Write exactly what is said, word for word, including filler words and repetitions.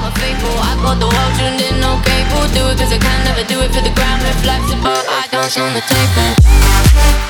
are faithful. I got the world tuned in, no cable. Do it cause I can, never do it for the gram. If life's a bar, I dance on the table.